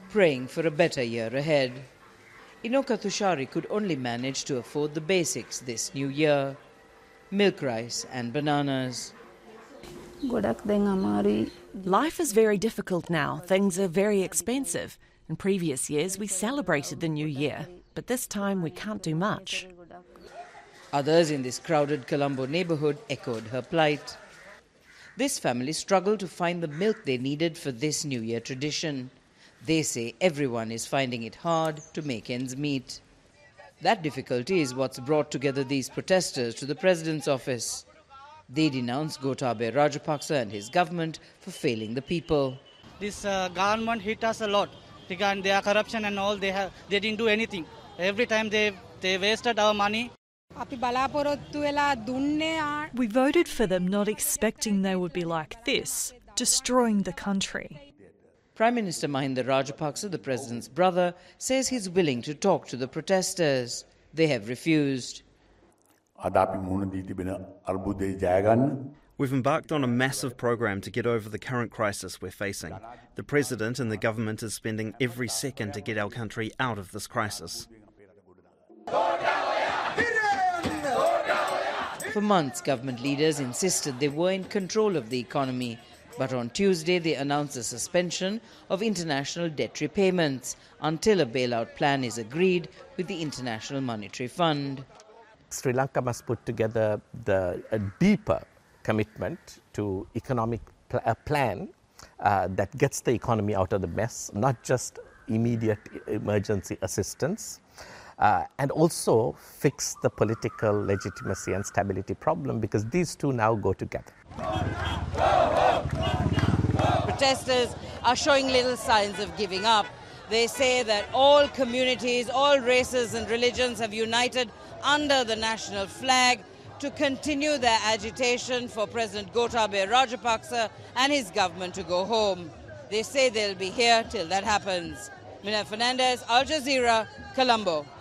praying for a better year ahead. Inoka Thushari could only manage to afford the basics this new year: milk rice and bananas. Life is very difficult now. Things are very expensive. In previous years, we celebrated the new year, but this time we can't do much. Others in this crowded Colombo neighbourhood echoed her plight. This family struggled to find the milk they needed for this New Year tradition. They say everyone is finding it hard to make ends meet. That difficulty is what's brought together these protesters to the President's office. They denounce Gotabaya Rajapaksa and his government for failing the people. This government hit us a lot. Regarding their corruption and all, they didn't do anything. Every time they wasted our money. We voted for them not expecting they would be like this, destroying the country. Prime Minister Mahinda Rajapaksa, the President's brother, says he's willing to talk to the protesters. They have refused. We've embarked on a massive program to get over the current crisis we're facing. The President and the government is spending every second to get our country out of this crisis. For months, government leaders insisted they were in control of the economy. But on Tuesday, they announced a suspension of international debt repayments until a bailout plan is agreed with the International Monetary Fund. Sri Lanka must put together a deeper commitment to economic plan that gets the economy out of the mess, not just immediate emergency assistance, and also fix the political legitimacy and stability problem, because these two now go together. Protesters are showing little signs of giving up. They say that all communities, all races and religions have united under the national flag to continue their agitation for President Gotabaya Rajapaksa and his government to go home. They say they'll be here till that happens. Mina Fernandez, Al Jazeera, Colombo.